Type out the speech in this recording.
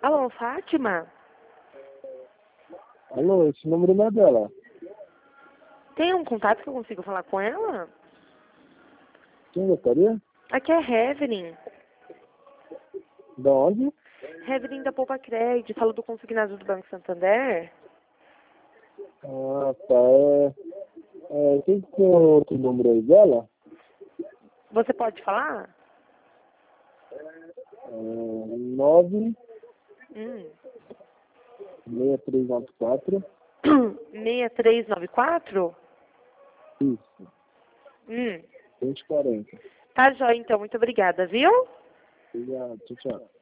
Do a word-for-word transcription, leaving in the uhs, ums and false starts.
Alô, Fátima? Alô, esse número não é dela. Tem um contato que eu consigo falar com ela? Quem gostaria? Aqui é Reverin. Da onde? Reverin da Poupa Crédito. Falo do consignado do Banco Santander. Ah, tá. É, é, tem que ter outro número aí dela? Você pode falar? É, nove Hum. seis três nove quatro. seis três nove quatro? Isso. Hum. vinte e quarenta. Tá, jóia, então. Muito obrigada, viu? Obrigado. Tchau, tchau.